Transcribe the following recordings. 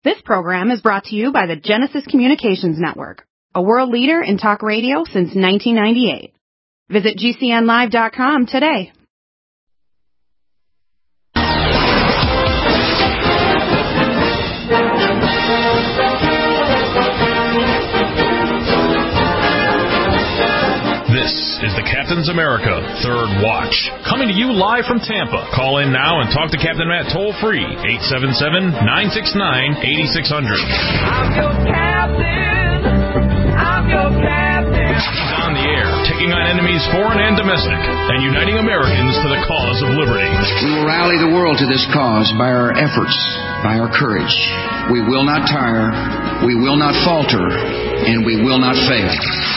This program is brought to you by the Genesis Communications Network, a world leader in talk radio since 1998. Visit GCNlive.com today. This is the Captain's America Third Watch, coming to you live from Tampa. Call in now and talk to Captain Matt toll-free, 877-969-8600. I'm your captain. I'm your captain. He's on the air, taking on enemies foreign and domestic, and uniting Americans for the cause of liberty. We will rally the world to this cause by our efforts, by our courage. We will not tire, we will not falter, and we will not fail.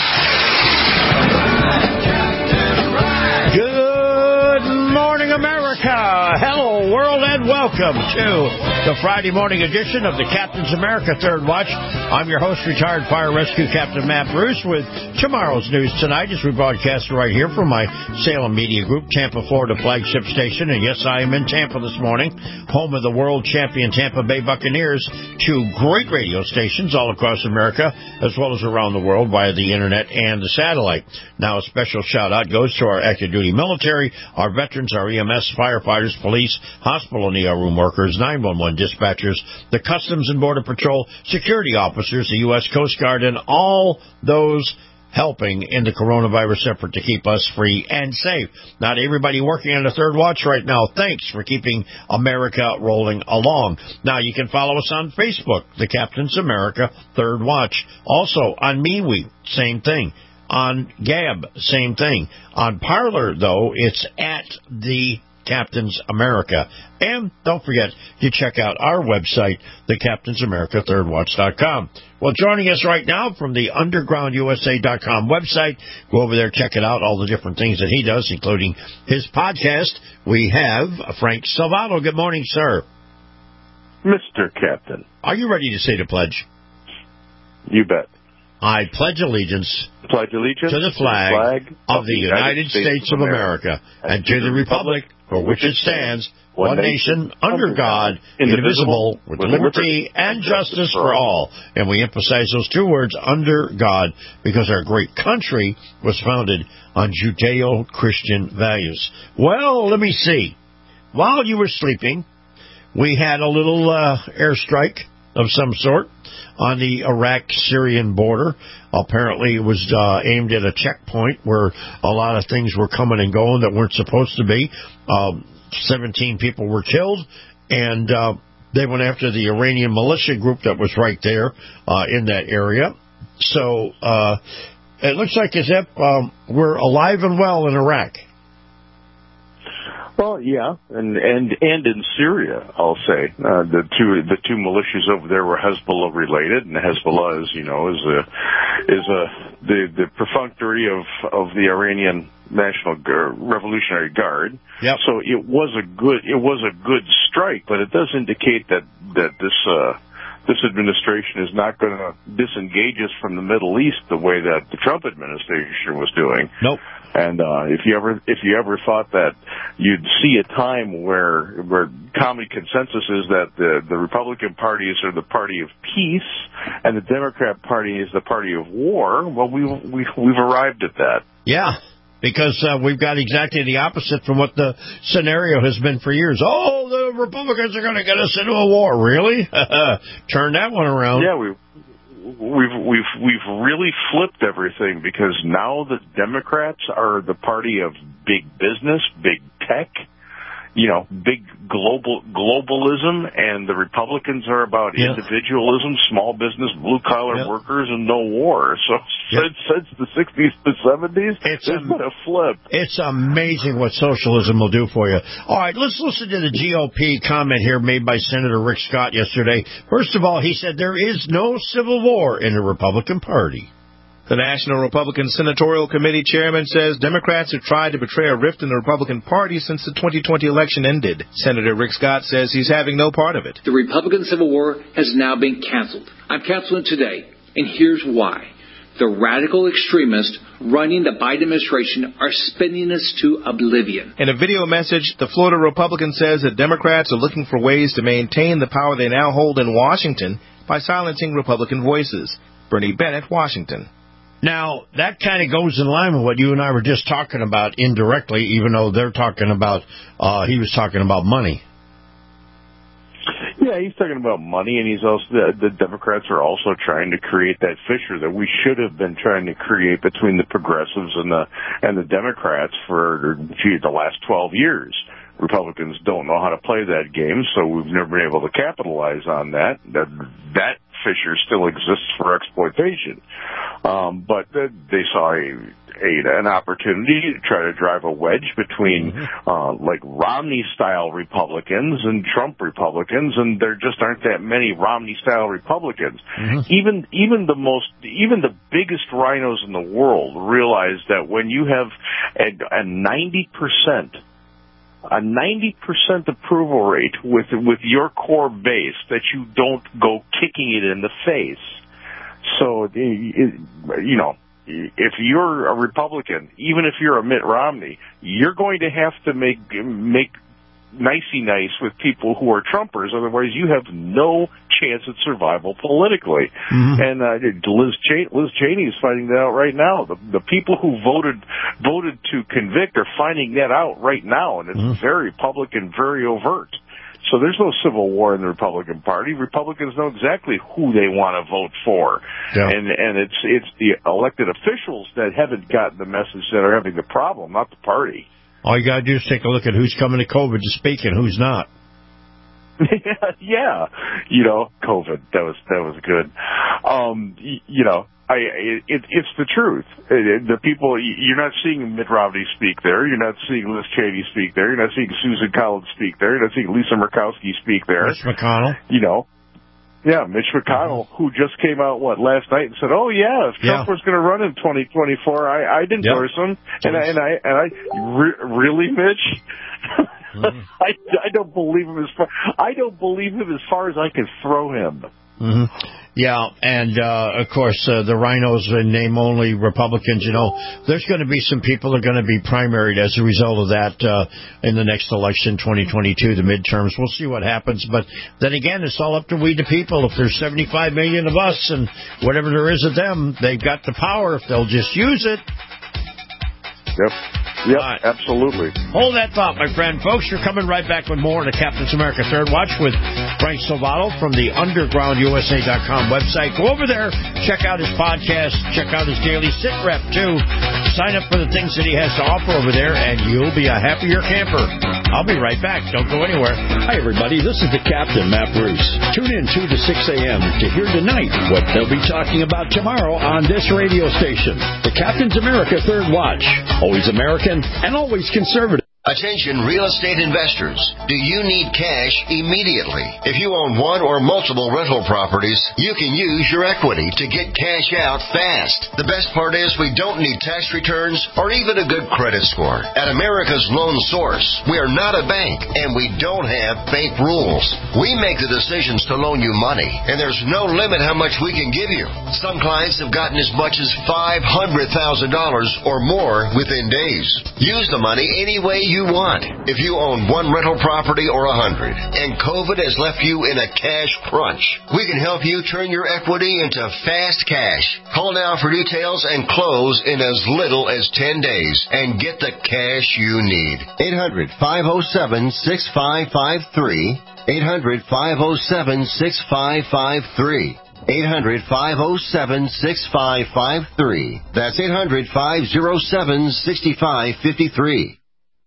Good morning, America. Hello, world, and welcome to the Friday morning edition of the Captain's America Third Watch. I'm your host, retired fire rescue Captain Matt Bruce, with tomorrow's news tonight as we broadcast right here from my Salem Media Group, Tampa, Florida flagship station. And yes, I am in Tampa this morning, home of the world champion Tampa Bay Buccaneers, two great radio stations all across America, as well as around the world via the internet and the satellite. Now, a special shout-out goes to our active duty military, our veterans, our EMS, firefighters, police, hospital and ER room workers, 911 dispatchers, the Customs and Border Patrol, security officers, the U.S. Coast Guard, and all those helping in the coronavirus effort to keep us free and safe. Not everybody working on the Third Watch right now. Thanks for keeping America rolling along. Now, you can follow us on Facebook, the Captain's America Third Watch. Also, on MeWe, same thing. On Gab, same thing. On Parler, though, it's at the Captain's America. And don't forget to check out our website, thecaptainsamericathirdwatch.com. Well, joining us right now from the undergroundusa.com website, go over there, check it out, all the different things that he does, including his podcast. We have Frank Salvato. Good morning, sir. Mr. Captain. Are you ready to say the pledge? You bet. I pledge allegiance to the flag of the United States of America and to the republic for which it stands, one nation, under God, indivisible, with liberty and justice for all. And we emphasize those two words, under God, because our great country was founded on Judeo-Christian values. Well, let me see. While you were sleeping, we had a little airstrike of some sort on the Iraq-Syrian border. Apparently, it was aimed at a checkpoint where a lot of things were coming and going that weren't supposed to be. 17 people were killed, and they went after the Iranian militia group that was right there in that area. So it looks like as if we're alive and well in Iraq. Well, yeah, and in Syria, I'll say the two militias over there were Hezbollah related, and Hezbollah, as you know, is the perfunctory of the Iranian National Revolutionary Guard. Yep. So it was a good strike, but it does indicate that this administration is not going to disengage us from the Middle East the way that the Trump administration was doing. Nope. And if you ever thought that you'd see a time where common consensus is that the Republican Party is sort of the party of peace and the Democrat Party is the party of war, well, we've arrived at that. Yeah. Because we've got exactly the opposite from what the scenario has been for years. Oh, the Republicans are going to get us into a war. Really? Turn that one around. Yeah, we've really flipped everything, because now the Democrats are the party of big business, big tech, big globalism, and the Republicans are about individualism, small business, blue-collar workers, and no war. So since the 60s to 70s, it's been a flip. It's amazing what socialism will do for you. All right, let's listen to the GOP comment here made by Senator Rick Scott yesterday. First of all, he said there is no civil war in the Republican Party. The National Republican Senatorial Committee chairman says Democrats have tried to portray a rift in the Republican Party since the 2020 election ended. Senator Rick Scott says he's having no part of it. The Republican Civil War has now been canceled. I'm canceling it today, and here's why. The radical extremists running the Biden administration are spinning us to oblivion. In a video message, the Florida Republican says that Democrats are looking for ways to maintain the power they now hold in Washington by silencing Republican voices. Bernie Bennett, Washington. Now, that kind of goes in line with what you and I were just talking about indirectly, even though they're talking about, he was talking about money. Yeah, he's talking about money, and he's also the Democrats are also trying to create that fissure that we should have been trying to create between the progressives and the Democrats for the last 12 years. Republicans don't know how to play that game, so we've never been able to capitalize on that. That fissure still exists for exploitation. But they saw an opportunity to try to drive a wedge between like Romney-style Republicans and Trump Republicans, and there just aren't that many Romney-style Republicans. Even the biggest rhinos in the world realize that when you have a 90% approval rate with your core base, that you don't go kicking it in the face. So, you know, if you're a Republican, even if you're a Mitt Romney, you're going to have to make nicey nice with people who are Trumpers. Otherwise, you have no chance at survival politically. And Liz Cheney is finding that out right now. The people who voted to convict are finding that out right now, and it's very public and very overt. So there's no civil war in the Republican Party. Republicans know exactly who they want to vote for. Yeah. And it's the elected officials that haven't gotten the message that are having the problem, not the party. All you got to do is take a look at who's coming to COVID to speak and who's not. Yeah. You know, COVID, that was good. You know, it's the truth. The people, you're not seeing Mitt Romney speak there. You're not seeing Liz Cheney speak there. You're not seeing Susan Collins speak there. You're not seeing Lisa Murkowski speak there. Mitch McConnell. You know. Yeah, Mitch McConnell, who just came out, last night and said, oh, yeah, if Trump was going to run in 2024, I'd endorse him. And I really, Mitch? I don't believe him as far as I can throw him. Yeah, and of course, the rhinos and name-only Republicans, you know, there's going to be some people that are going to be primaried as a result of that in the next election, 2022, the midterms. We'll see what happens. But then again, it's all up to we the people. If there's 75 million of us and whatever there is of them, they've got the power if they'll just use it. Yep, absolutely. Hold that thought, my friend. Folks, you're coming right back with more on the Captain's America Third Watch with Frank Salvato from the UndergroundUSA.com website. Go over there, check out his podcast, check out his daily sit rep, too. Sign up for the things that he has to offer over there, and you'll be a happier camper. I'll be right back. Don't go anywhere. Hi, everybody. This is the Captain, Matt Bruce. Tune in 2 to 6 a.m. to hear tonight what they'll be talking about tomorrow on this radio station. The Captain's America Third Watch. Always American and always conservative. Attention real estate investors. Do you need cash immediately? If you own one or multiple rental properties, you can use your equity to get cash out fast. The best part is we don't need tax returns or even a good credit score. At America's Loan Source, we are not a bank and we don't have bank rules. We make the decisions to loan you money, and there's no limit how much we can give you. Some clients have gotten as much as $500,000 or more within days. Use the money any way you want. If you own one rental property or 100 and COVID has left you in a cash crunch, we can help you turn your equity into fast cash. Call now for details and close in as little as 10 days and get the cash you need. 800-507-6553. 800-507-6553. 800-507-6553. That's 800-507-6553.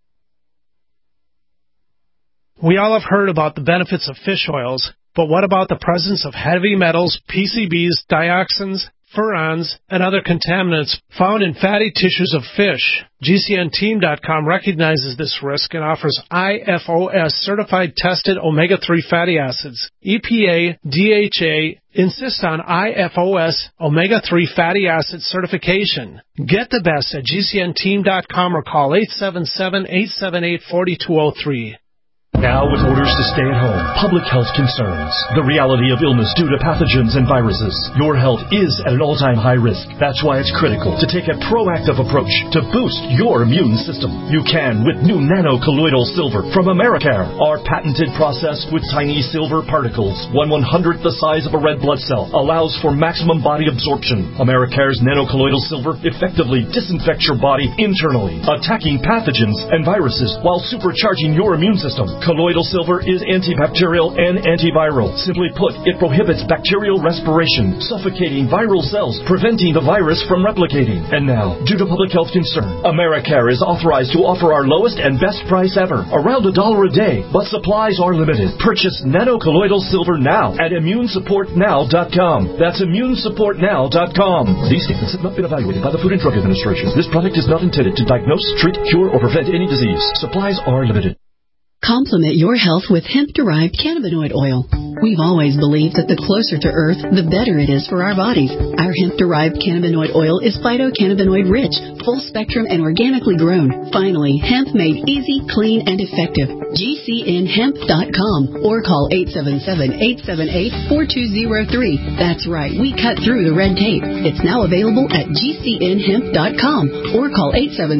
We all have heard about the benefits of fish oils, but what about the presence of heavy metals, PCBs, dioxins, furans, and other contaminants found in fatty tissues of fish? GCNteam.com recognizes this risk and offers IFOS certified tested omega-3 fatty acids. EPA, DHA insist on IFOS omega-3 fatty acid certification. Get the best at GCNteam.com or call 877-878-4203. Now with orders to stay at home, public health concerns, the reality of illness due to pathogens and viruses, your health is at an all-time high risk. That's why it's critical to take a proactive approach to boost your immune system. You can with new nano-colloidal silver from Americare. Our patented process with tiny silver particles, 1/100th the size of a red blood cell, allows for maximum body absorption. Americare's nano-colloidal silver effectively disinfects your body internally, attacking pathogens and viruses while supercharging your immune system. Colloidal silver is antibacterial and antiviral. Simply put, it prohibits bacterial respiration, suffocating viral cells, preventing the virus from replicating. And now, due to public health concern, Americare is authorized to offer our lowest and best price ever, around $1 a day, but supplies are limited. Purchase nano-colloidal silver now at immunesupportnow.com. That's immunesupportnow.com. These statements have not been evaluated by the Food and Drug Administration. This product is not intended to diagnose, treat, cure, or prevent any disease. Supplies are limited. Complement your health with hemp-derived cannabinoid oil. We've always believed that the closer to Earth, the better it is for our bodies. Our hemp-derived cannabinoid oil is phytocannabinoid-rich, full-spectrum, and organically grown. Finally, hemp made easy, clean, and effective. GCNhemp.com or call 877-878-4203. That's right, we cut through the red tape. It's now available at GCNhemp.com or call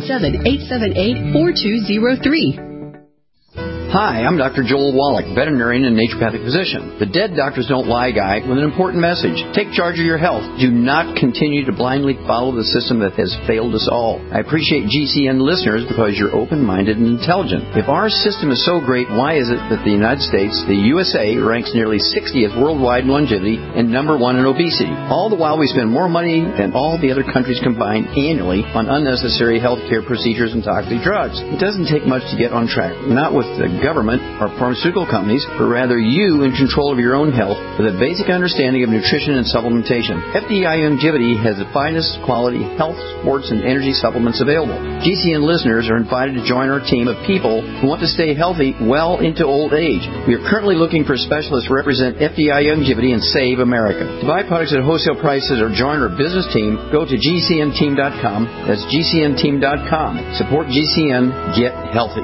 877-878-4203. Hi, I'm Dr. Joel Wallach, veterinarian and naturopathic physician. The Dead Doctors Don't Lie guy with an important message. Take charge of your health. Do not continue to blindly follow the system that has failed us all. I appreciate GCN listeners because you're open-minded and intelligent. If our system is so great, why is it that the United States, the USA, ranks nearly 60th worldwide in longevity and number 1 in obesity? All the while we spend more money than all the other countries combined annually on unnecessary health care procedures and toxic drugs. It doesn't take much to get on track. Not with the government or pharmaceutical companies, but rather you in control of your own health with a basic understanding of nutrition and supplementation. FDI Longevity has the finest quality health, sports, and energy supplements available. GCN listeners are invited to join our team of people who want to stay healthy well into old age. We are currently looking for specialists to represent FDI Longevity and Save America. To buy products at wholesale prices or join our business team, go to GCNteam.com. That's GCNteam.com. Support GCN. Get healthy.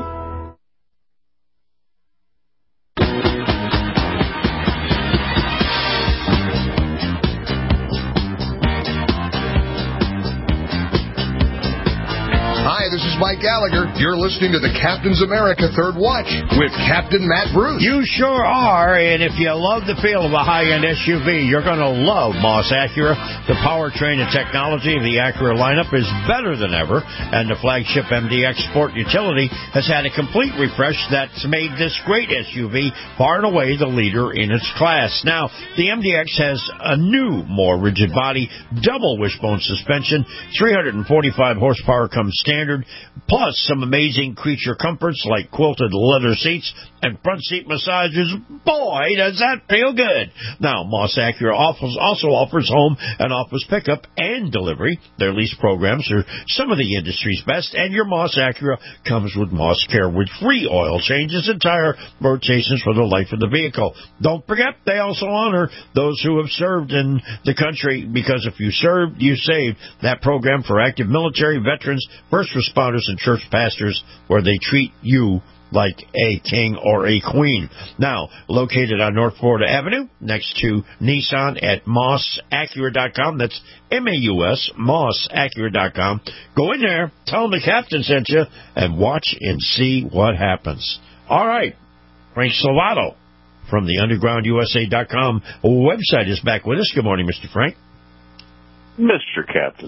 This is Mike Gallagher. You're listening to the Captain's America Third Watch with Captain Matt Bruce. You sure are, and if you love the feel of a high-end SUV, you're going to love Moss Acura. The powertrain and technology of the Acura lineup is better than ever, and the flagship MDX Sport Utility has had a complete refresh that's made this great SUV far and away the leader in its class. Now, the MDX has a new, more rigid body, double wishbone suspension, 345 horsepower comes standard, plus some amazing creature comforts like quilted leather seats and front seat massages. Boy, does that feel good. Now, Moss Acura also offers home and office pickup and delivery. Their lease programs are some of the industry's best, and your Moss Acura comes with Moss Care with free oil changes and tire rotations for the life of the vehicle. Don't forget, they also honor those who have served in the country, because if you served, you saved. That program for active military, veterans, first responders, and church pastors, where they treat you like a king or a queen. Now, located on North Florida Avenue, next to Nissan at MossAcura.com. That's M-A-U-S, MossAcura.com. Go in there, tell them the captain sent you, and watch and see what happens. All right, Frank Salvato from the UndergroundUSA.com website is back with us. Good morning, Mr. Frank. Mr. Captain.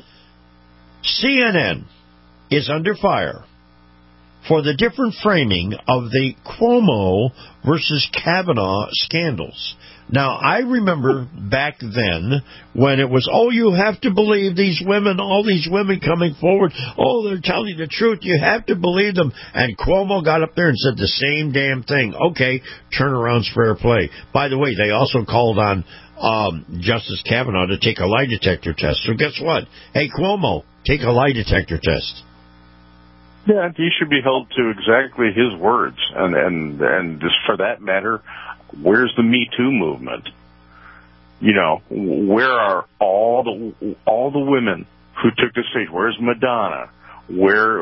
CNN is under fire for the different framing of the Cuomo versus Kavanaugh scandals. Now, I remember back then when it was, oh, you have to believe these women, all these women coming forward, oh, they're telling you the truth, you have to believe them. And Cuomo got up there and said the same damn thing. Okay, turnaround's fair play. By the way, they also called on Justice Kavanaugh to take a lie detector test. So guess what? Hey, Cuomo, take a lie detector test. Yeah, he should be held to exactly his words, and just for that matter, where's the Me Too movement? You know, where are all the women who took the stage? Where's Madonna? where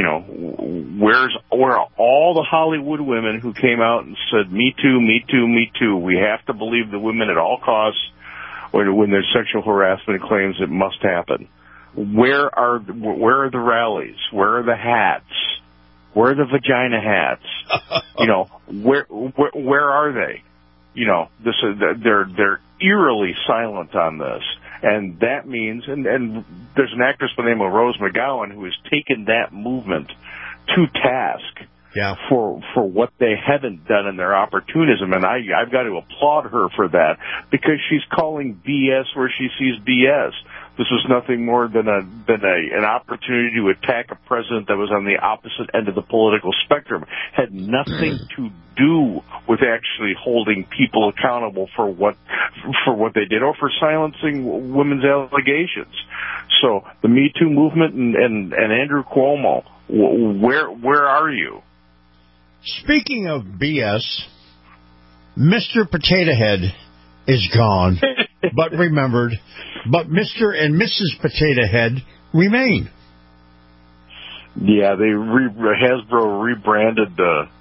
are all the Hollywood women who came out and said, me too, me too, me too. We have to believe the women at all costs when there's sexual harassment claims. It must happen. Where are the rallies? Where are the hats? Where are the vagina hats? Where are they? They're eerily silent on this. And that means, and there's an actress by the name of Rose McGowan who has taken that movement to task for what they haven't done in their opportunism, and I've got to applaud her for that, because she's calling BS where she sees BS. This was nothing more than an opportunity to attack a president that was on the opposite end of the political spectrum. Had nothing to do with actually holding people accountable for what they did or for silencing women's allegations. So the Me Too movement and Andrew Cuomo, where are you? Speaking of BS, Mr. Potato Head is gone, but remembered. But Mr. and Mrs. Potato Head remain. Yeah, Hasbro rebranded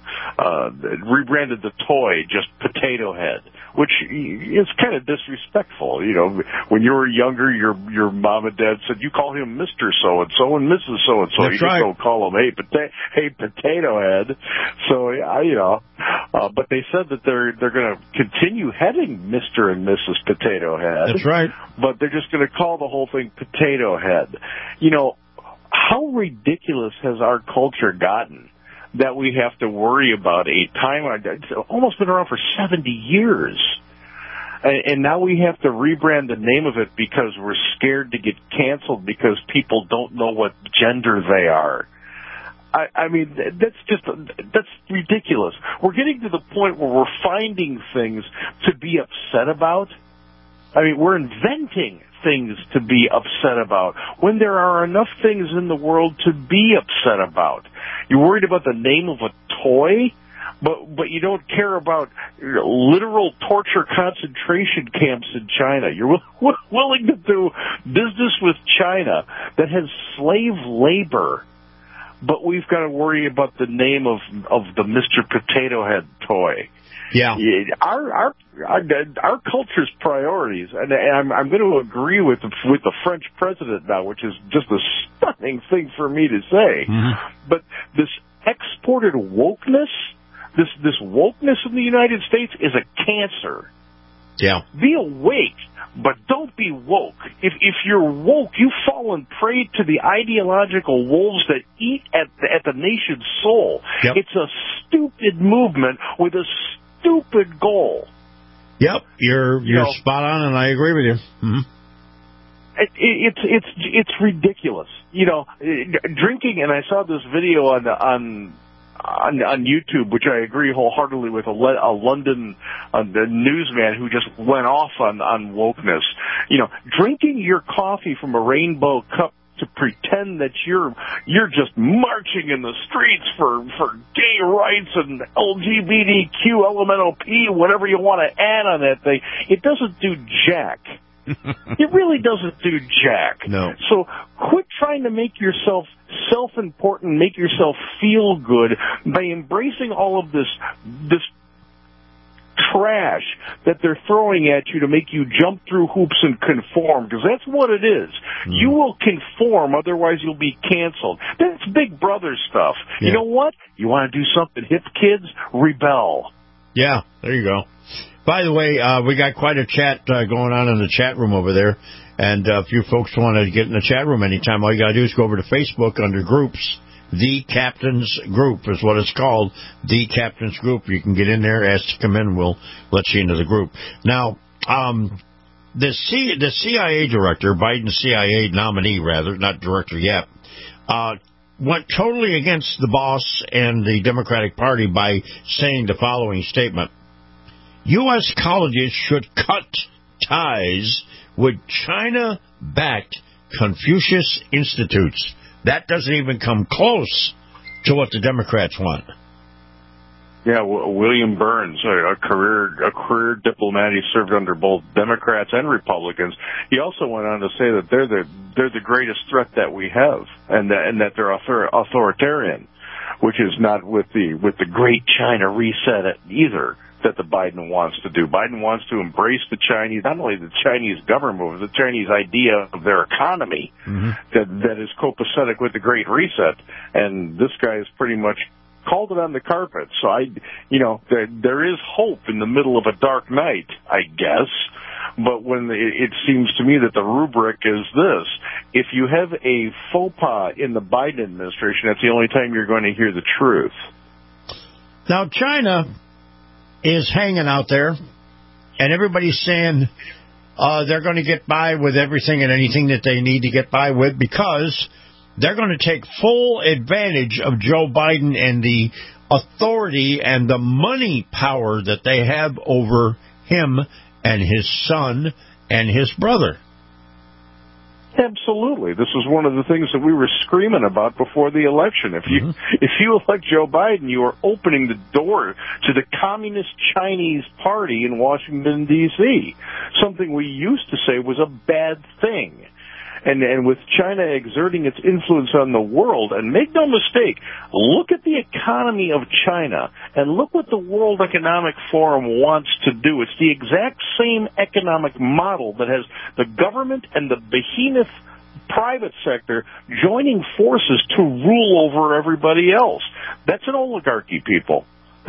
the toy just Potato Head, which is kind of disrespectful. When you were younger, your mom and dad said you call him Mr. So-and-so and Mrs. So-and-so. That's you right. just don't call him, hey, Potato Head. So, but they said that they're going to continue heading Mr. and Mrs. Potato Head. That's right. But they're just going to call the whole thing Potato Head. How ridiculous has our culture gotten that we have to worry about a time? It's almost been around for 70 years. And now we have to rebrand the name of it because we're scared to get canceled because people don't know what gender they are. I mean, that's ridiculous. We're getting to the point where we're finding things to be upset about. I mean, we're inventing things to be upset about when there are enough things in the world to be upset about. You're worried about the name of a toy, but you don't care about literal torture concentration camps in China. You're willing to do business with China that has slave labor, but we've got to worry about the name of the Mr. Potato Head toy. Yeah. Our culture's priorities, and I'm going to agree with the French president now, which is just a stunning thing for me to say. Mm-hmm. But this exported wokeness, this wokeness in the United States is a cancer. Yeah. Be awake, but don't be woke. If you're woke, you've fallen prey to the ideological wolves that eat at the nation's soul. Yep. It's a stupid movement with a stupid goal. Yep, you're spot on, and I agree with you. Mm-hmm. It's ridiculous. Drinking, and I saw this video on YouTube, which I agree wholeheartedly with, a London newsman who just went off on wokeness. Drinking your coffee from a rainbow cup to pretend that you're just marching in the streets for gay rights and LGBTQ, LMNOP, whatever you want to add on that thing, it doesn't do jack. It really doesn't do jack. No. So quit trying to make yourself self-important, make yourself feel good by embracing all of this trash that they're throwing at you to make you jump through hoops and conform, because that's what it is. You will conform, otherwise you'll be canceled. That's Big Brother stuff. Yeah. You know what? You want to do something hip, kids? Rebel. Yeah, there you go. By the way, we got quite a chat going on in the chat room over there, and if you folks want to get in the chat room anytime, all you got to do is go over to Facebook under groups. The Captain's Group is what it's called, The Captain's Group. You can get in there, ask to come in, we'll let you into the group. Now, the CIA director, Biden's CIA nominee, rather, not director yet, went totally against the boss and the Democratic Party by saying the following statement: U.S. colleges should cut ties with China-backed Confucius Institutes. That doesn't even come close to what the Democrats want. Yeah, William Burns, a career diplomat. He served under both Democrats and Republicans. He also went on to say that they're the greatest threat that we have, and that they're authoritarian, which is not with the Great China Reset either that the Biden wants to do. Biden wants to embrace the Chinese, not only the Chinese government, but the Chinese idea of their economy that is copacetic with the Great Reset, and this guy is pretty much called it on the carpet. So there is hope in the middle of a dark night, I guess. But when it seems to me that the rubric is this: if you have a faux pas in the Biden administration, that's the only time you're going to hear the truth. Now, China is hanging out there, and everybody's saying they're going to get by with everything and anything that they need to get by with, because they're going to take full advantage of Joe Biden and the authority and the money power that they have over him and his son and his brother. Absolutely. This is one of the things that we were screaming about before the election. If you elect Joe Biden, you are opening the door to the Communist Chinese Party in Washington, D.C., something we used to say was a bad thing. And with China exerting its influence on the world, and make no mistake, look at the economy of China, and look what the World Economic Forum wants to do. It's the exact same economic model that has the government and the behemoth private sector joining forces to rule over everybody else. That's an oligarchy, people.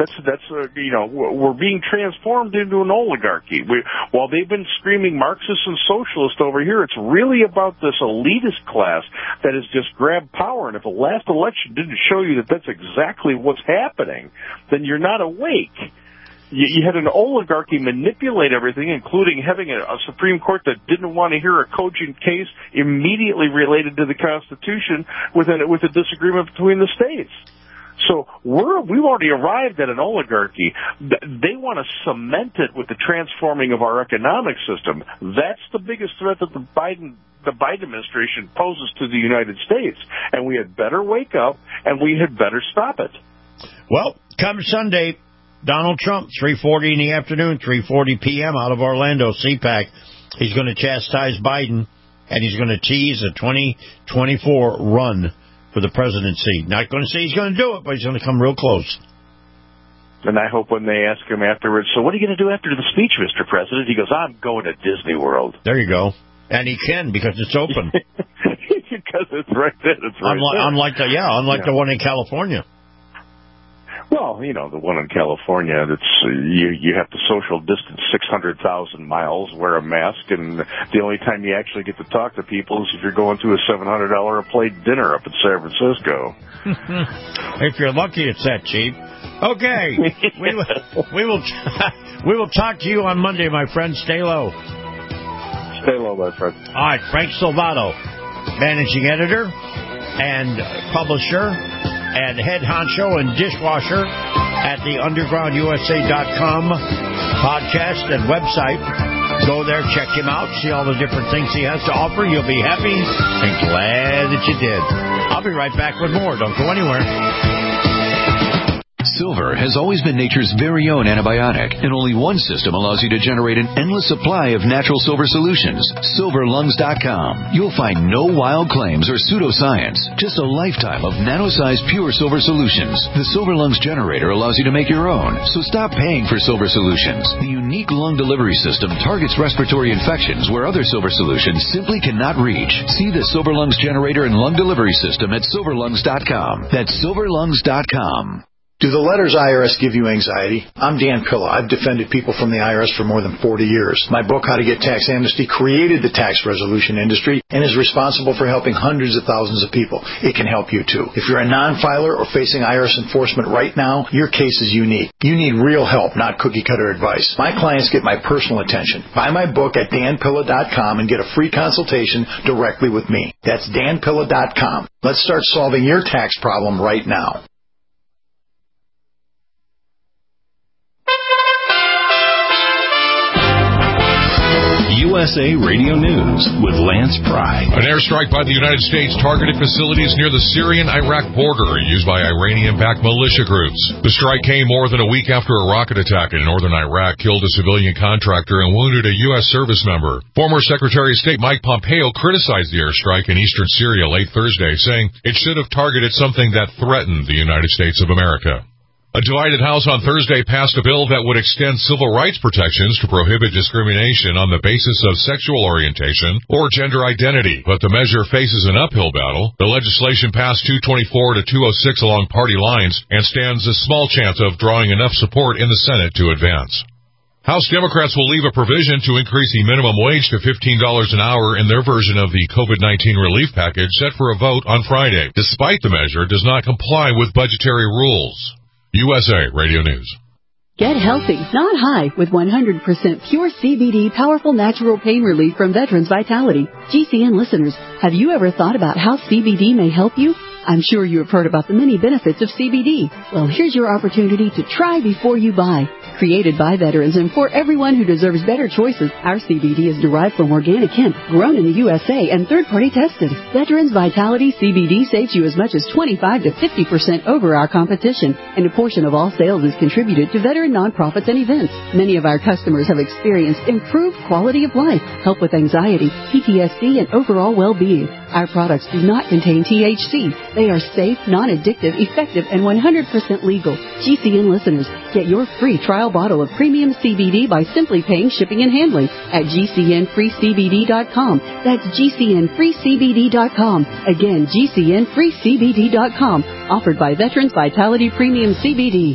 We're being transformed into an oligarchy. While they've been screaming Marxist and socialist over here, it's really about this elitist class that has just grabbed power. And if the last election didn't show you that that's exactly what's happening, then you're not awake. You had an oligarchy manipulate everything, including having a Supreme Court that didn't want to hear a cogent case immediately related to the Constitution with a disagreement between the states. So we've already arrived at an oligarchy. They want to cement it with the transforming of our economic system. That's the biggest threat that the Biden administration poses to the United States. And we had better wake up, and we had better stop it. Well, come Sunday, Donald Trump, 3:40 in the afternoon, 3:40 p.m. out of Orlando, CPAC. He's going to chastise Biden, and he's going to tease a 2024 run for the presidency. Not going to say he's going to do it, but he's going to come real close. And I hope when they ask him afterwards, so what are you going to do after the speech, Mr. President? He goes, I'm going to Disney World. There you go. And he can, because it's open. Because it's right there. It's right there. Unlike the one in California. Well, the one in California, you have to social distance 600,000 miles, wear a mask, and the only time you actually get to talk to people is if you're going to a $700 a plate dinner up in San Francisco. If you're lucky, it's that cheap. Okay, we will talk to you on Monday, my friend. Stay low. Stay low, my friend. All right, Frank Salvato, managing editor and publisher and head honcho and dishwasher at the undergroundusa.com podcast and website. Go there, check him out, see all the different things he has to offer. You'll be happy and glad that you did. I'll be right back with more. Don't go anywhere. Silver has always been nature's very own antibiotic, and only one system allows you to generate an endless supply of natural silver solutions. SilverLungs.com. You'll find no wild claims or pseudoscience, just a lifetime of nano-sized pure silver solutions. The Silver Lungs generator allows you to make your own, so stop paying for silver solutions. The unique lung delivery system targets respiratory infections where other silver solutions simply cannot reach. See the Silver Lungs generator and lung delivery system at SilverLungs.com. That's SilverLungs.com. Do the letters IRS give you anxiety? I'm Dan Pilla. I've defended people from the IRS for more than 40 years. My book, How to Get Tax Amnesty, created the tax resolution industry and is responsible for helping hundreds of thousands of people. It can help you, too. If you're a non-filer or facing IRS enforcement right now, your case is unique. You need real help, not cookie-cutter advice. My clients get my personal attention. Buy my book at danpilla.com and get a free consultation directly with me. That's danpilla.com. Let's start solving your tax problem right now. USA Radio News with Lance Pry. An airstrike by the United States targeted facilities near the Syrian-Iraq border used by Iranian-backed militia groups. The strike came more than a week after a rocket attack in northern Iraq killed a civilian contractor and wounded a U.S. service member. Former Secretary of State Mike Pompeo criticized the airstrike in eastern Syria late Thursday, saying it should have targeted something that threatened the United States of America. A divided House on Thursday passed a bill that would extend civil rights protections to prohibit discrimination on the basis of sexual orientation or gender identity, but the measure faces an uphill battle. The legislation passed 224 to 206 along party lines and stands a small chance of drawing enough support in the Senate to advance. House Democrats will leave a provision to increase the minimum wage to $15 an hour in their version of the COVID-19 relief package set for a vote on Friday, despite the measure does not comply with budgetary rules. USA Radio News. Get healthy, not high, with 100% pure CBD powerful natural pain relief from Veterans Vitality. GCN listeners, have you ever thought about how CBD may help you? I'm sure you have heard about the many benefits of CBD. Well, here's your opportunity to try before you buy. Created by veterans and for everyone who deserves better choices, our CBD is derived from organic hemp, grown in the USA, and third-party tested. Veterans Vitality CBD saves you as much as 25 to 50% over our competition, and a portion of all sales is contributed to veteran nonprofits and events. Many of our customers have experienced improved quality of life, help with anxiety, PTSD, and overall well-being. Our products do not contain THC. They are safe, non-addictive, effective, and 100% legal. GCN listeners, get your free trial bottle of premium CBD by simply paying shipping and handling at GCNFreeCBD.com. That's GCNFreeCBD.com. Again, GCNFreeCBD.com. Offered by Veterans Vitality Premium CBD.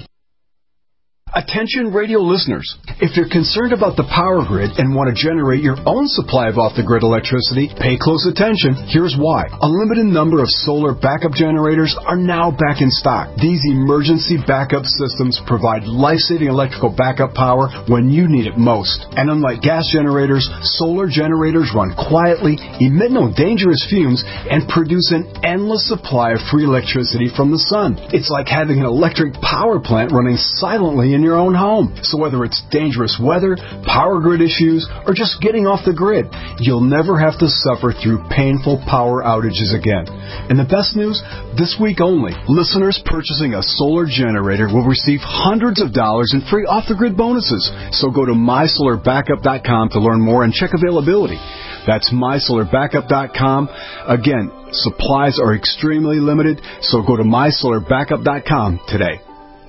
Attention radio listeners, if you're concerned about the power grid and want to generate your own supply of off-the-grid electricity, pay close attention. Here's why. A limited number of solar backup generators are now back in stock. These emergency backup systems provide life-saving electrical backup power when you need it most. And unlike gas generators, solar generators run quietly, emit no dangerous fumes, and produce an endless supply of free electricity from the sun. It's like having an electric power plant running silently in your own home. So whether it's dangerous weather, power grid issues, or just getting off the grid, you'll never have to suffer through painful power outages again. And the best news, this week only, listeners purchasing a solar generator will receive hundreds of dollars in free off-the-grid bonuses. So go to mysolarbackup.com to learn more and check availability. That's mysolarbackup.com. Again, supplies are extremely limited, so go to mysolarbackup.com today.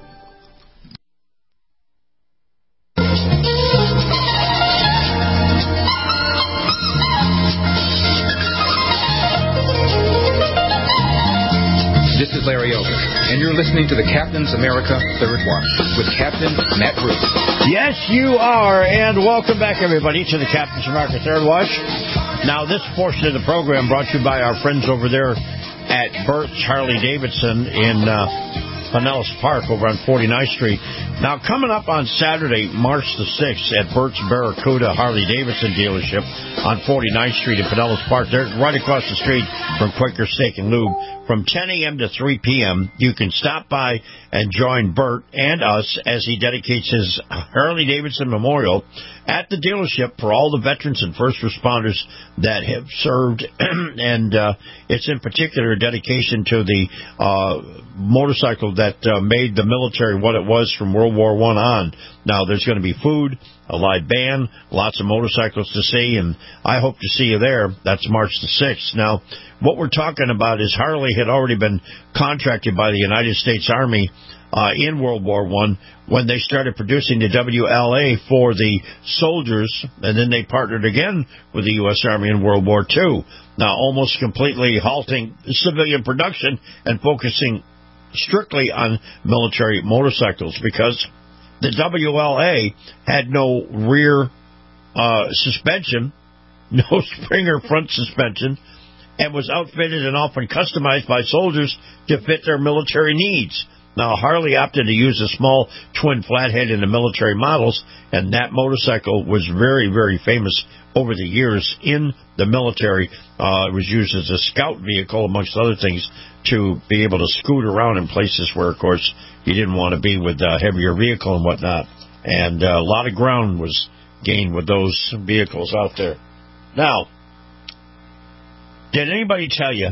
This is Larry Elder, and you're listening to the Captain's America Third Watch with Captain Matt Bruce. Yes, you are, and welcome back, everybody, to the Captain's America Third Watch. Now, this portion of the program brought to you by our friends over there at Burt's Harley-Davidson in Pinellas Park over on 49th Street. Now, coming up on Saturday, March the 6th, at Burt's Barracuda Harley-Davidson dealership on 49th Street in Pinellas Park. They're right across the street from Quaker Steak and Lube. From 10 a.m. to 3 p.m., you can stop by and join Burt and us as he dedicates his Harley-Davidson Memorial at the dealership for all the veterans and first responders that have served. And it's in particular a dedication to the motorcycle that made the military what it was from World War I on. Now, there's going to be food, a live band, lots of motorcycles to see, and I hope to see you there. That's March the 6th. Now, what we're talking about is Harley had already been contracted by the United States Army in World War I when they started producing the WLA for the soldiers, and then they partnered again with the U.S. Army in World War II. Now, almost completely halting civilian production and focusing strictly on military motorcycles because the WLA had no rear suspension, no spring or front suspension, and was outfitted and often customized by soldiers to fit their military needs. Now, Harley opted to use a small twin flathead in the military models, and that motorcycle was very, very famous over the years in the military. It was used as a scout vehicle, amongst other things, to be able to scoot around in places where, of course, you didn't want to be with a heavier vehicle and whatnot. And a lot of ground was gain with those vehicles out there. Now, did anybody tell you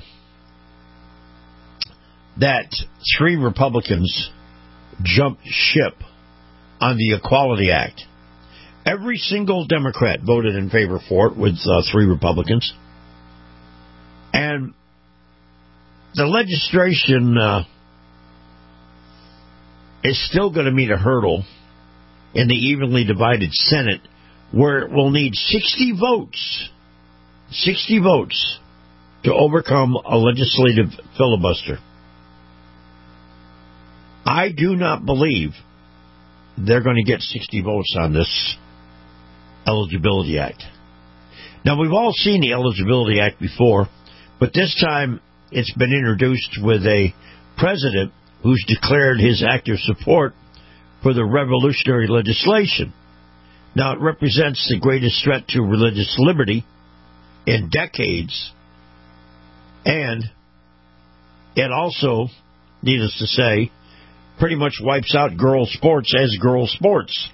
that 3 Republicans jumped ship on the Equality Act? Every single Democrat voted in favor for it with 3 Republicans. And the legislation is still going to meet a hurdle in the evenly divided Senate, where it will need 60 votes to overcome a legislative filibuster. I do not believe they're going to get 60 votes on this Eligibility Act. Now, we've all seen the Eligibility Act before, but this time it's been introduced with a president who's declared his active support for the revolutionary legislation. Now, it represents the greatest threat to religious liberty in decades, and it also, needless to say, pretty much wipes out girls' sports as girls' sports.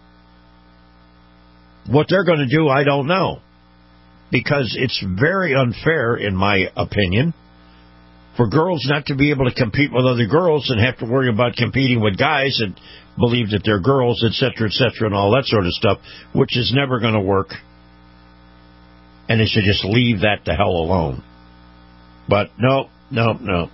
What they're going to do, I don't know, because it's very unfair, in my opinion, for girls not to be able to compete with other girls and have to worry about competing with guys and believe that they're girls, et cetera, and all that sort of stuff, which is never going to work. And they should just leave that the hell alone. But no. Got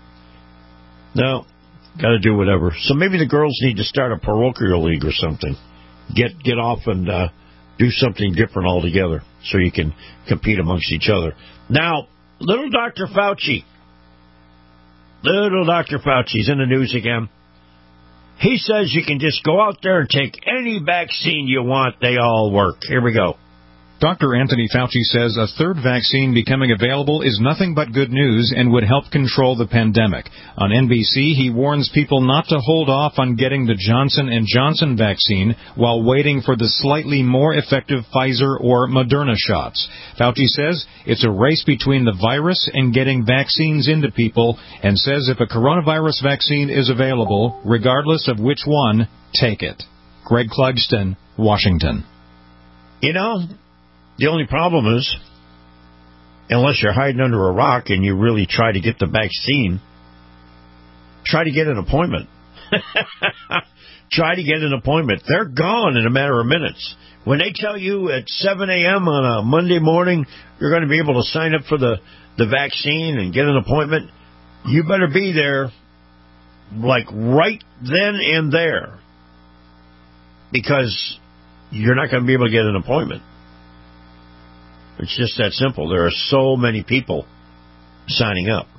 to do whatever. So maybe the girls need to start a parochial league or something. Get off and do something different altogether so you can compete amongst each other. Now, little Dr. Fauci. Little Dr. Fauci's in the news again. He says you can just go out there and take any vaccine you want. They all work. Here we go. Dr. Anthony Fauci says a third vaccine becoming available is nothing but good news and would help control the pandemic. On NBC, he warns people not to hold off on getting the Johnson & Johnson vaccine while waiting for the slightly more effective Pfizer or Moderna shots. Fauci says it's a race between the virus and getting vaccines into people, and says if a coronavirus vaccine is available, regardless of which one, take it. Greg Clugston, Washington. You know, the only problem is, unless you're hiding under a rock and you really try to get the vaccine, try to get an appointment. Try to get an appointment. They're gone in a matter of minutes. When they tell you at 7 a.m. on a Monday morning you're going to be able to sign up for the vaccine and get an appointment, you better be there like right then and there, because you're not going to be able to get an appointment. It's just that simple. There are so many people signing up.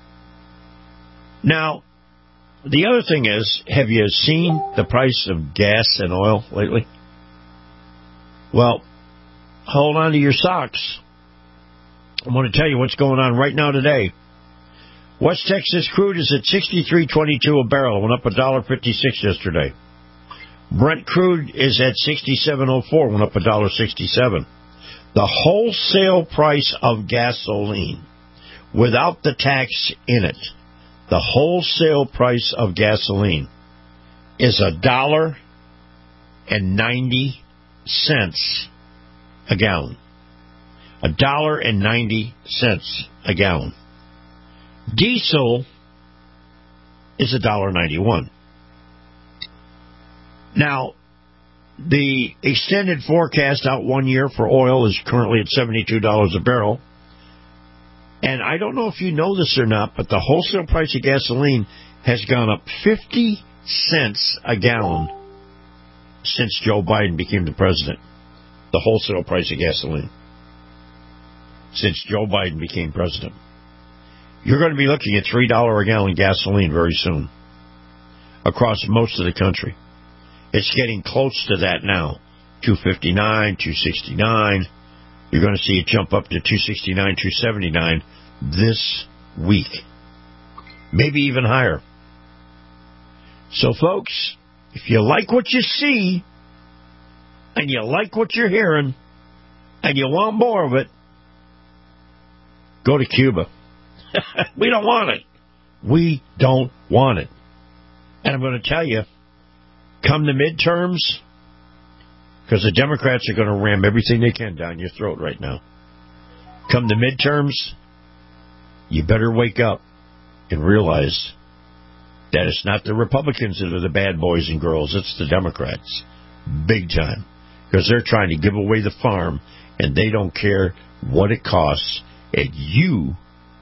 Now, the other thing is, have you seen the price of gas and oil lately? Well, hold on to your socks. I want to tell you what's going on right now today. West Texas crude is at $63.22 a barrel. Went up $1.56 yesterday. Brent crude is at $67.04. Went up $1.67. The wholesale price of gasoline, without the tax in it, the wholesale price of gasoline is $1.90 a gallon. $1.90 a gallon. Diesel is $1.91. Now, the extended forecast out 1 year for oil is currently at $72 a barrel. And I don't know if you know this or not, but the wholesale price of gasoline has gone up 50 cents a gallon since Joe Biden became the president. The wholesale price of gasoline since Joe Biden became president. You're going to be looking at $3 a gallon gasoline very soon across most of the country. It's getting close to that now. $2.59, $2.69. You're going to see it jump up to $2.69, $2.79 this week. Maybe even higher. So, folks, if you like what you see, and you like what you're hearing, and you want more of it, go to Cuba. We don't want it. We don't want it. And I'm going to tell you, come the midterms, Because the Democrats are going to ram everything they can down your throat right now. Come the midterms, you better wake up and realize that it's not the Republicans that are the bad boys and girls. It's the Democrats. Big time. Because they're trying to give away the farm, and they don't care what it costs. And you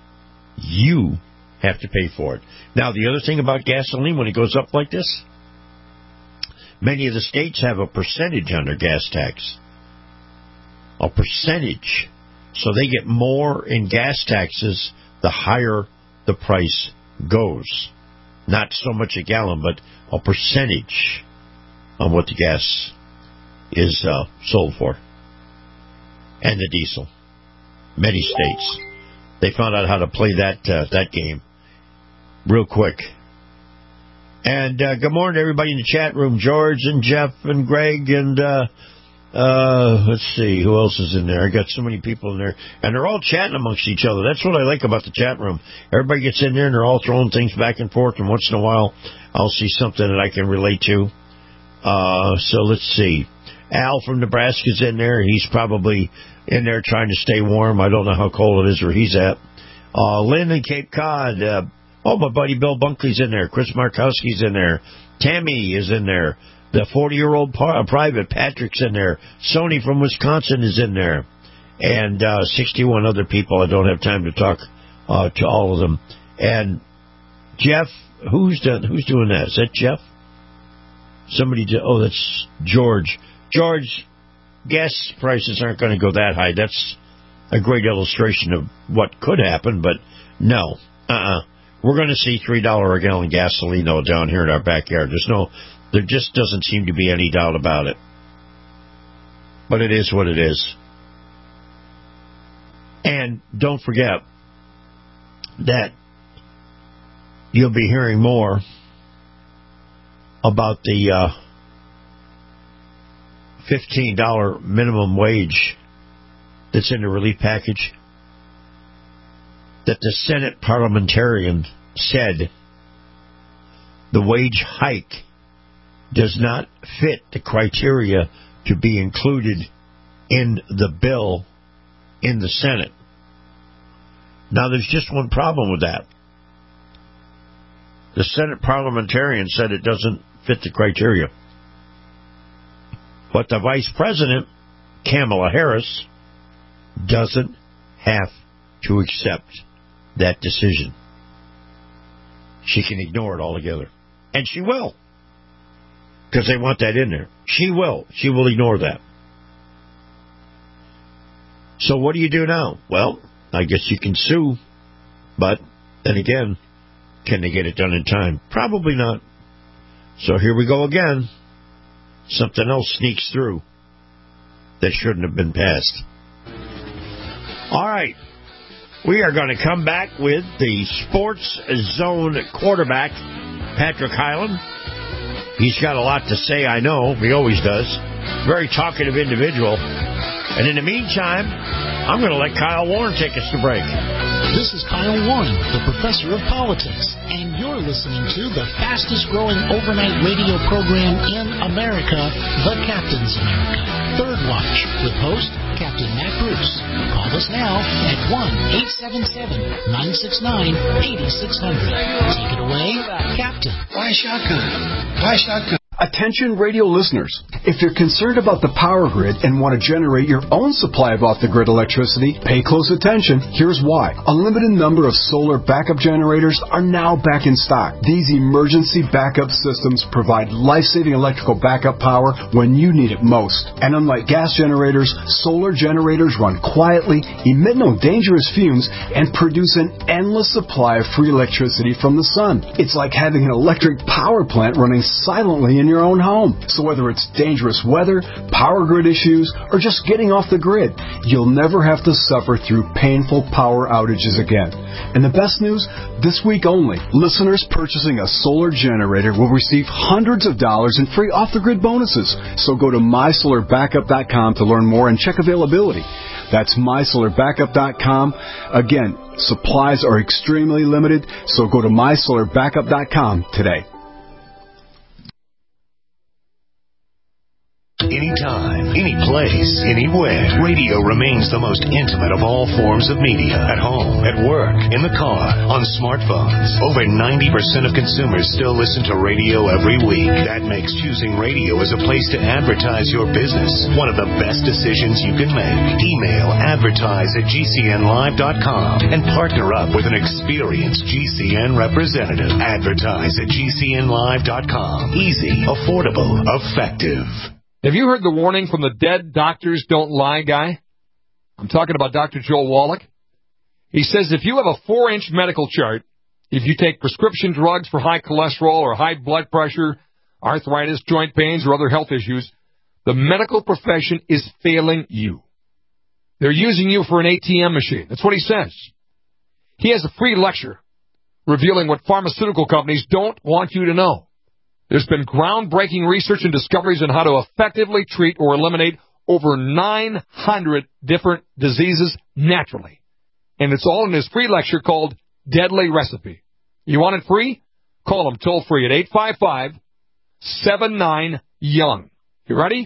have to pay for it. Now, the other thing about gasoline, when it goes up like this, many of the states have a percentage on their gas tax. A percentage. So they get more in gas taxes the higher the price goes. Not so much a gallon, but a percentage on what the gas is sold for. And the diesel. Many states. They found out how to play that game real quick. And good morning to everybody in the chat room. George and Jeff and Greg and let's see, who else is in there? I got so many people in there. And they're all chatting amongst each other. That's what I like about the chat room. Everybody gets in there and they're all throwing things back and forth, and once in a while I'll see something that I can relate to. So let's see. Al from Nebraska's in there. He's probably in there trying to stay warm. I don't know how cold it is where he's at. Lynn in Cape Cod. My buddy Bill Bunkley's in there. Chris Markowski's in there. Tammy is in there. The 40-year-old private, Patrick's in there. Sony from Wisconsin is in there. And 61 other people. I don't have time to talk to all of them. And Jeff, who's doing that? Is that Jeff? That's George. George, gas prices aren't going to go that high. That's a great illustration of what could happen, but no. We're going to see $3 a gallon gasoline, though, down here in our backyard. There just doesn't seem to be any doubt about it. But it is what it is. And don't forget that you'll be hearing more about the $15 minimum wage that's in the relief package, that the Senate parliamentarian said the wage hike does not fit the criteria to be included in the bill in the Senate. Now, there's just one problem with that. The Senate parliamentarian said it doesn't fit the criteria. But the Vice President, Kamala Harris, doesn't have to accept that decision. She can ignore it altogether. And she will. Because they want that in there. She will. She will ignore that. So what do you do now? Well, I guess you can sue. But then again, can they get it done in time? Probably not. So here we go again. Something else sneaks through that shouldn't have been passed. All right. We are going to come back with the Sports Zone quarterback, Patrick Hyland. He's got a lot to say, I know. He always does. Very talkative individual. And in the meantime, I'm going to let Kyle Warren take us to break. This is Kyle Warren, the professor of politics, and you're listening to the fastest-growing overnight radio program in America, The Captain's America, Third Watch, with host Captain Matt Bruce. Call us now at 1-877-969-8600. Take it away, Captain. Why shotgun? Why shotgun? Attention radio listeners. If you're concerned about the power grid and want to generate your own supply of off-the-grid electricity, pay close attention. Here's why. A limited number of solar backup generators are now back in stock. These emergency backup systems provide life-saving electrical backup power when you need it most. And unlike gas generators, solar generators run quietly, emit no dangerous fumes, and produce an endless supply of free electricity from the sun. It's like having an electric power plant running silently in your own home. So whether it's dangerous weather, power grid issues, or just getting off the grid, you'll never have to suffer through painful power outages again. And the best news, this week only, listeners purchasing a solar generator will receive hundreds of dollars in free off-the-grid bonuses. So go to mysolarbackup.com to learn more and check availability. That's mysolarbackup.com. Again, supplies are extremely limited, so go to mysolarbackup.com today. Anytime, place, anywhere. Radio remains the most intimate of all forms of media. At home, at work, in the car, on smartphones. Over 90% of consumers still listen to radio every week. That makes choosing radio as a place to advertise your business one of the best decisions you can make. Email advertise@gcnlive.com and partner up with an experienced GCN representative. Advertise@gcnlive.com. Easy, affordable, effective. Have you heard the warning from the Dead Doctors Don't Lie guy? I'm talking about Dr. Joel Wallach. He says if you have a 4-inch medical chart, if you take prescription drugs for high cholesterol or high blood pressure, arthritis, joint pains, or other health issues, the medical profession is failing you. They're using you for an ATM machine. That's what he says. He has a free lecture revealing what pharmaceutical companies don't want you to know. There's been groundbreaking research and discoveries on how to effectively treat or eliminate over 900 different diseases naturally. And it's all in his free lecture called Deadly Recipe. You want it free? Call him toll free at 855-79-YOUNG. You ready?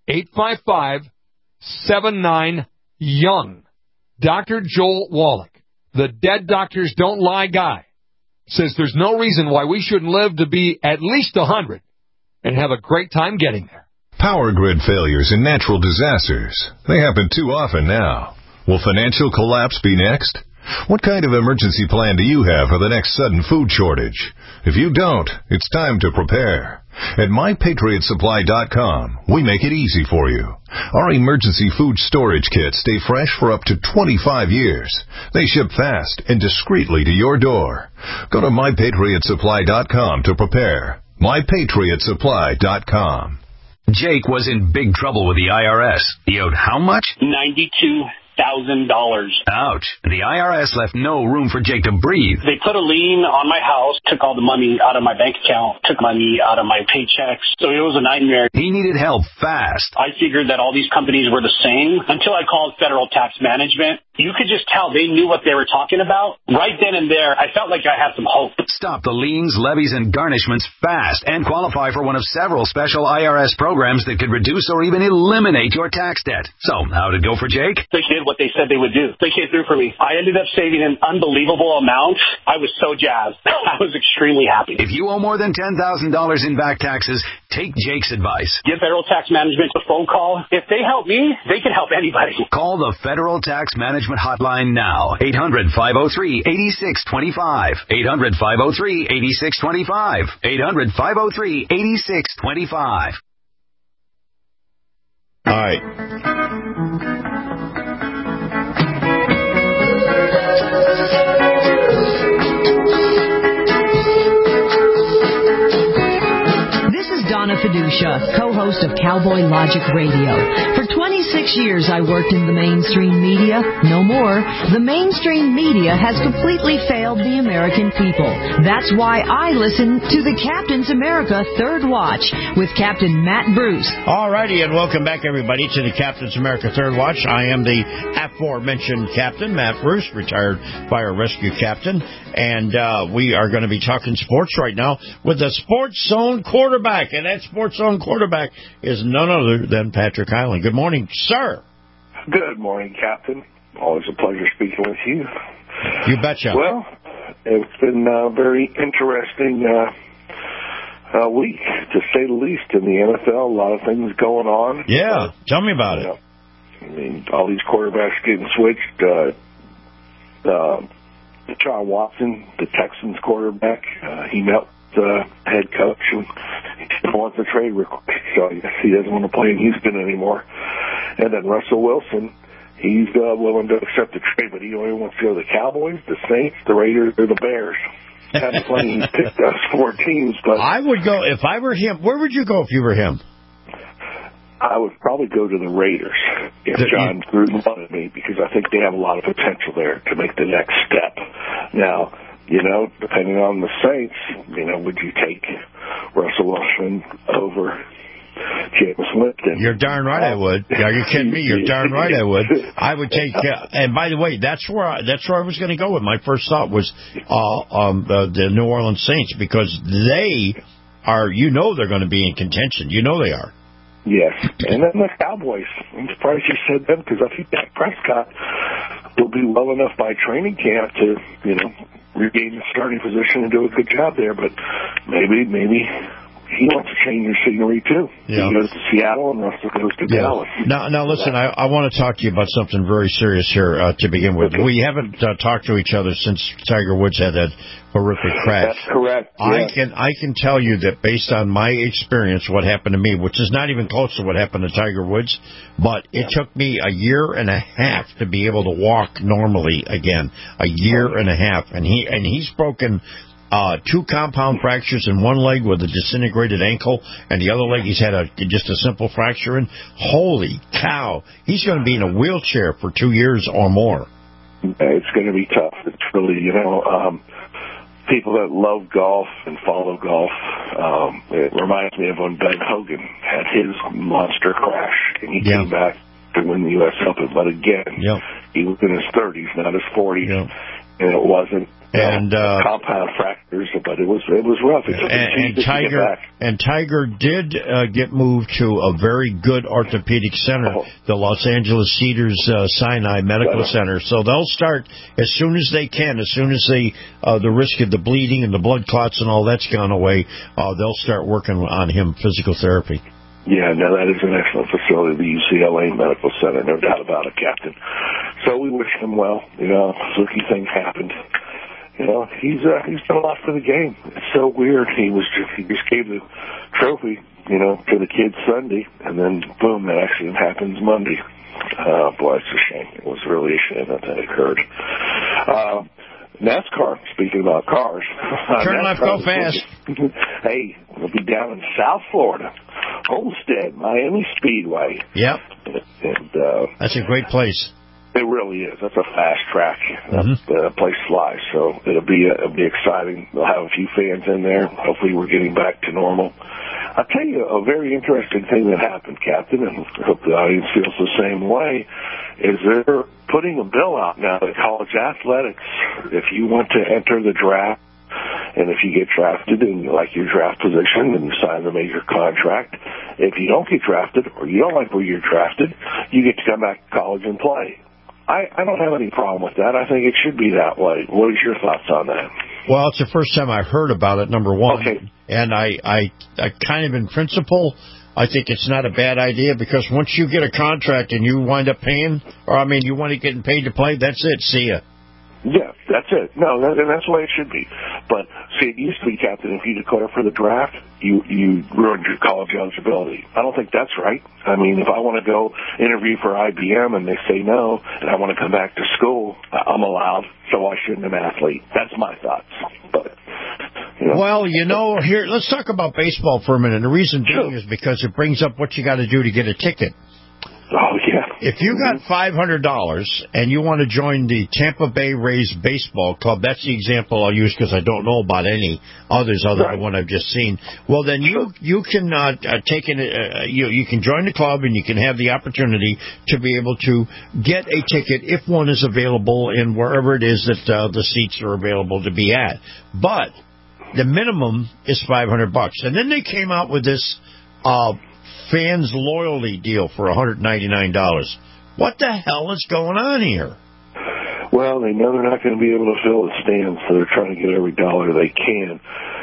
855-79-YOUNG. Dr. Joel Wallach, the Dead Doctors Don't Lie guy, says there's no reason why we shouldn't live to be at least 100 and have a great time getting there. Power grid failures and natural disasters. They happen too often now. Will financial collapse be next? What kind of emergency plan do you have for the next sudden food shortage? If you don't, it's time to prepare. At MyPatriotSupply.com, we make it easy for you. Our emergency food storage kits stay fresh for up to 25 years. They ship fast and discreetly to your door. Go to MyPatriotSupply.com to prepare. MyPatriotSupply.com. Jake was in big trouble with the IRS. He owed how much? $92,000. Ouch. The IRS left no room for Jake to breathe. They put a lien on my house, took all the money out of my bank account, took money out of my paychecks. So it was a nightmare. He needed help fast. I figured that all these companies were the same until I called Federal Tax Management. You could just tell they knew what they were talking about. Right then and there, I felt like I had some hope. Stop the liens, levies, and garnishments fast and qualify for one of several special IRS programs that could reduce or even eliminate your tax debt. So, how'd it go for Jake? They did what they said they would do. They came through for me. I ended up saving an unbelievable amount. I was so jazzed. I was extremely happy. If you owe more than $10,000 in back taxes, take Jake's advice. Give Federal Tax Management a phone call. If they help me, they can help anybody. Call the Federal Tax Management hotline now. 800-503-8625. 800-503-8625. 800-503-8625. All right. Donna Fiducia, co-host of Cowboy Logic Radio. For 26 years, I worked in the mainstream media. No more. The mainstream media has completely failed the American people. That's why I listen to the Captain's America Third Watch with Captain Matt Bruce. All righty, and welcome back, everybody, to the Captain's America Third Watch. I am the aforementioned Captain, Matt Bruce, retired fire rescue captain, and we are going to be talking sports right now with the Sports Zone quarterback. And that Sports Zone quarterback is none other than Patrick Highland. Good morning, sir. Good morning, Captain. Always a pleasure speaking with you. You betcha. Well, it's been a very interesting week, to say the least, in the NFL. A lot of things going on. Yeah, tell me about it. I mean, all these quarterbacks getting switched. Deshaun Watson, the Texans quarterback, he met the head coach and he wants a trade request, so I guess he doesn't want to play in Houston anymore. And then Russell Wilson, he's willing to accept the trade, but he only wants to go to the Cowboys, the Saints, the Raiders, or the Bears. Kind of funny he picked those 4 teams, but I would go if I were him. Where would you go if you were him? I would probably go to the Raiders if John Gruden wanted me, because I think they have a lot of potential there to make the next step. Now, you know, depending on the Saints, you know, would you take Russell Wilson over Jameis Winston? You're darn right I would. Are you kidding me? You're darn right I would. I would take. And by the way, that's where I was going to go with. My first thought was the New Orleans Saints, because they are. You know, they're going to be in contention. You know they are. Yes, and then the Cowboys. I'm surprised you said them because I think Dak Prescott will be well enough by training camp to, regain the starting position and do a good job there. But maybe he wants to change the scenery too. Yeah. He goes to Seattle and Russell goes to Dallas. Now listen, I want to talk to you about something very serious here to begin with. Okay. We haven't talked to each other since Tiger Woods had that horrific crash. That's correct. I can tell you that based on my experience, what happened to me, which is not even close to what happened to Tiger Woods, but it took me a year and a half to be able to walk normally again. A year and a half, and he's broken 2 compound fractures in one leg with a disintegrated ankle, and the other leg he's had just a simple fracture in. Holy cow! He's going to be in a wheelchair for 2 years or more. It's going to be tough. It's really, people that love golf and follow golf, it reminds me of when Ben Hogan had his monster crash, and he came back to win the U.S. Open. But again, he was in his 30s, not his 40s, and it wasn't compound fractures, but it was rough. And Tiger did get moved to a very good orthopedic center, the Los Angeles Cedars Sinai Medical Center. So they'll start as soon as they can, as soon as the risk of the bleeding and the blood clots and all that's gone away, they'll start working on him, physical therapy. Yeah, no, that is an excellent facility, the UCLA Medical Center, no doubt about it, Captain. So we wish him well. Fluky thing happened. He's done a lot for the game. It's so weird. He just gave the trophy, to the kids Sunday, and then boom, that accident happens Monday. Boy, it's a shame. It was really a shame that occurred. NASCAR, speaking about cars. Turn left, go fast. Hey, we'll be down in South Florida. Homestead, Miami Speedway. Yep. And that's a great place. It really is. That's a fast track. That place flies, so it'll be exciting. They'll have a few fans in there. Hopefully we're getting back to normal. I'll tell you a very interesting thing that happened, Captain, and I hope the audience feels the same way, is they're putting a bill out now that college athletics, if you want to enter the draft, and if you get drafted and you like your draft position and you sign the major contract, if you don't get drafted or you don't like where you're drafted, you get to come back to college and play. I don't have any problem with that. I think it should be that way. What is your thoughts on that? Well, it's the first time I heard about it, number one. Okay. And I kind of in principle, I think it's not a bad idea because once you get a contract and you wind up paying, you wind up getting paid to play, that's it. See ya. Yeah, that's it. No, and that's the way it should be. But, see, it used to be, Captain, if you declare for the draft, you ruined your college eligibility. I don't think that's right. I mean, if I want to go interview for IBM and they say no, and I want to come back to school, I'm allowed, so I shouldn't an athlete. That's my thoughts. But, Well, here, let's talk about baseball for a minute. The reason being is because it brings up what you got to do to get a ticket. Oh, yeah. If you got $500 and you want to join the Tampa Bay Rays Baseball Club, that's the example I'll use because I don't know about any others other than what I've just seen. Well, then you can you can join the club and you can have the opportunity to be able to get a ticket if one is available in wherever it is that the seats are available to be at. But the minimum is $500, and then they came out with this fans loyalty deal for $199. What the hell is going on here? Well, they know they're not going to be able to fill the stands, so they're trying to get every dollar they can.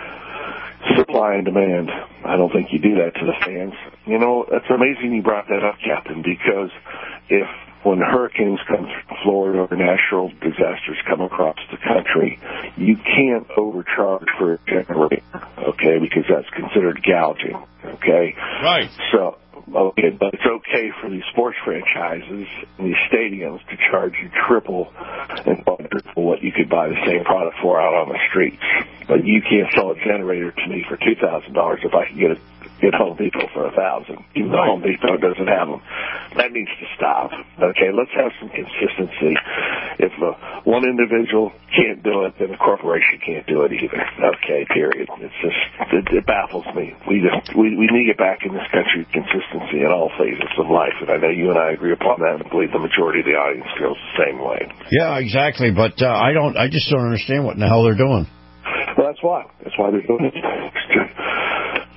Supply and demand. I don't think you do that to the fans. That's amazing you brought that up, Captain, because when hurricanes come through Florida or natural disasters come across the country, you can't overcharge for a generator, okay, because that's considered gouging, okay? Right. So, but it's okay for these sports franchises and these stadiums to charge you triple and quadruple what you could buy the same product for out on the streets. But you can't sell a generator to me for $2,000 if I can get Home Depot for $1,000, even though Home Depot doesn't have them. That needs to stop. Okay, let's have some consistency. If one individual can't do it, then a corporation can't do it either. Okay, period. It baffles me. We need to get back in this country consistency in all phases of life, and I know you and I agree upon that, and I believe the majority of the audience feels the same way. Yeah, exactly. But I just don't understand what in the hell they're doing. Well, that's why they're doing it.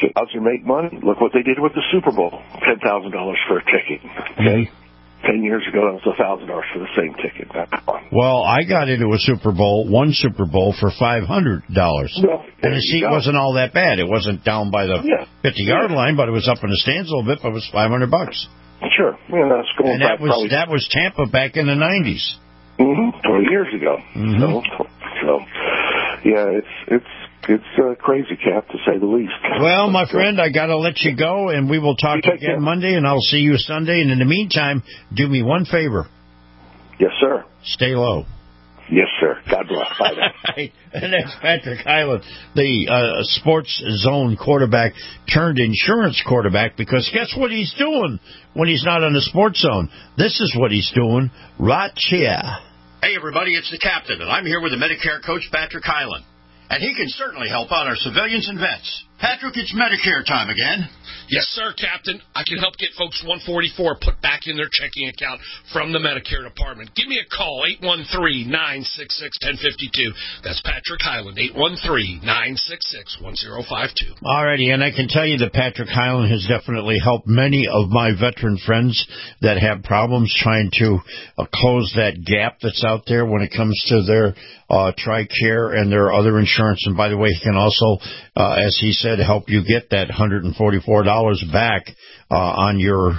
Odds and make money. Look what they did with the Super Bowl. $10,000 for a ticket. Okay. 10 years ago, it was $1,000 for the same ticket. Well, I got into a Super Bowl, one Super Bowl, for $500. Well, and the seat wasn't all that bad. It wasn't down by the 50-yard line, but it was up in the stands a little bit, but it was $500. Sure. Yeah, that's going and back that was Tampa back in the 90s. 20 years ago. So yeah, it's crazy, Cap, to say the least. Well, my friend, I got to let you go, and we will talk again Monday, and I'll see you Sunday. And in the meantime, do me one favor. Yes, sir. Stay low. Yes, sir. God bless. Bye now. And that's Patrick Hyland, the Sports Zone quarterback turned insurance quarterback, because guess what he's doing when he's not on the Sports Zone? This is what he's doing right here. Hey, everybody, it's the captain, and I'm here with the Medicare coach, Patrick Hyland. And he can certainly help out our civilians and vets. Patrick, it's Medicare time again. Yes, sir, Captain. I can help get folks 144 put back in their checking account from the Medicare department. Give me a call, 813-966-1052. That's Patrick Hyland, 813-966-1052. All righty, and I can tell you that Patrick Hyland has definitely helped many of my veteran friends that have problems trying to close that gap that's out there when it comes to their TRICARE and their other insurance. And by the way, he can also, as he said, help you get that $144 back on your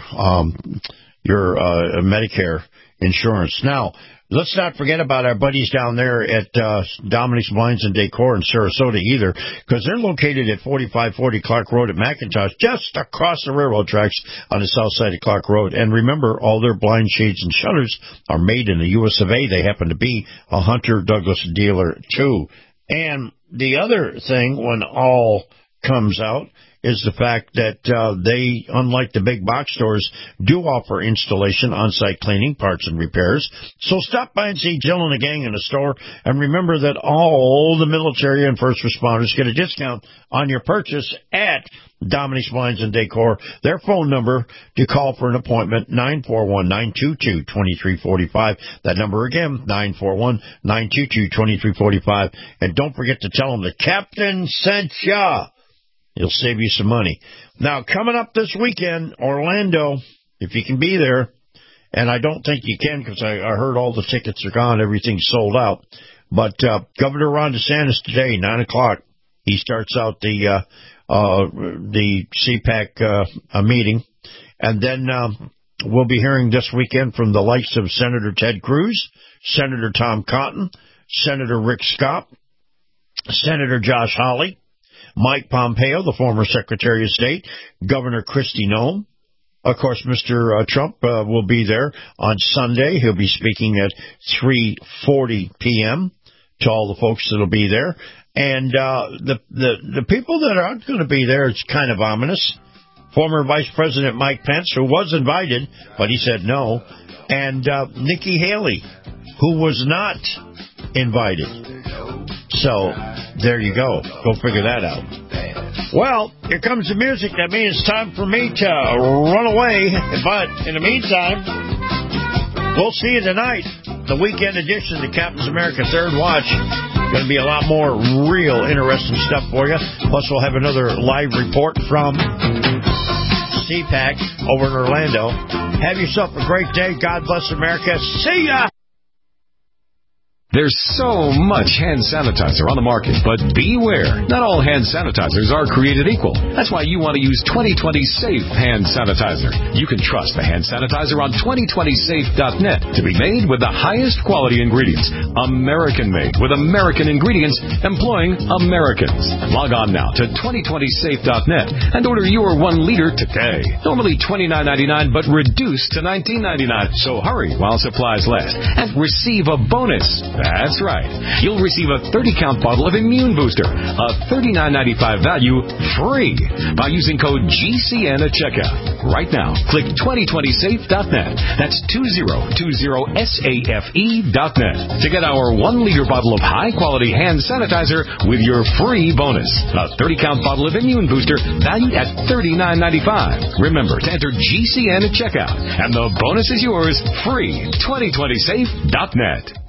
Medicare insurance. Now, let's not forget about our buddies down there at Dominic's Blinds and Decor in Sarasota either, because they're located at 4540 Clark Road at McIntosh, just across the railroad tracks on the south side of Clark Road. And remember, all their blind shades and shutters are made in the U.S. of A. They happen to be a Hunter Douglas dealer, too. And the other thing, when all comes out, is the fact that they, unlike the big box stores, do offer installation, on-site cleaning, parts, and repairs. So stop by and see Jill and the gang in the store. And remember that all the military and first responders get a discount on your purchase at Dominic's Blinds and Decor. Their phone number to call for an appointment, 941-922-2345. That number again, 941-922-2345. And don't forget to tell them the captain sent ya. It'll save you some money. Now, coming up this weekend, Orlando, if you can be there, and I don't think you can because I heard all the tickets are gone, everything's sold out. But Governor Ron DeSantis today, 9 o'clock, he starts out the CPAC meeting. And then we'll be hearing this weekend from the likes of Senator Ted Cruz, Senator Tom Cotton, Senator Rick Scott, Senator Josh Hawley, Mike Pompeo, the former Secretary of State, Governor Kristi Noem. Of course, Mr. Trump will be there on Sunday. He'll be speaking at 3:40 p.m. to all the folks that will be there. And the people that aren't going to be there, it's kind of ominous. Former Vice President Mike Pence, who was invited, but he said no. And Nikki Haley, who was not invited. So, there you go. Go figure that out. Well, here comes the music. That means it's time for me to run away. But in the meantime, we'll see you tonight. The weekend edition of the Captain's America Third Watch. Going to be a lot more real interesting stuff for you. Plus, we'll have another live report from CPAC over in Orlando. Have yourself a great day. God bless America. See ya! There's so much hand sanitizer on the market, but beware. Not all hand sanitizers are created equal. That's why you want to use 2020 Safe Hand Sanitizer. You can trust the hand sanitizer on 2020safe.net to be made with the highest quality ingredients. American-made with American ingredients employing Americans. Log on now to 2020safe.net and order your 1 liter today. Normally $29.99, but reduced to $19.99. So hurry while supplies last and receive a bonus. That's right. You'll receive a 30-count bottle of Immune Booster, a $39.95 value, free by using code GCN at checkout. Right now, click 2020safe.net. That's 2020safe.net to get our 1-liter bottle of high-quality hand sanitizer with your free bonus. A 30-count bottle of Immune Booster valued at $39.95. Remember to enter GCN at checkout, and the bonus is yours free. 2020safe.net.